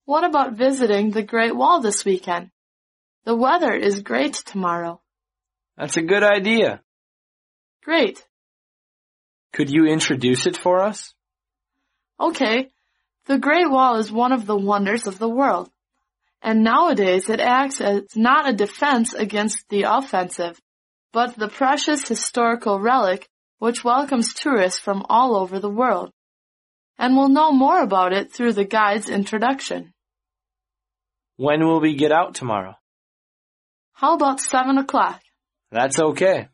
What about visiting the Great Wall this weekend? The weather is great tomorrow. That's a good idea. Great. Could you introduce it for us? Okay. The Great Wall is one of the wonders of the world, and nowadays it acts as not a defense against the offensive, but the precious historical relic which welcomes tourists from all over the world. And we'll know more about it through the guide's introduction. When will we get out tomorrow? How about 7 o'clock? That's okay.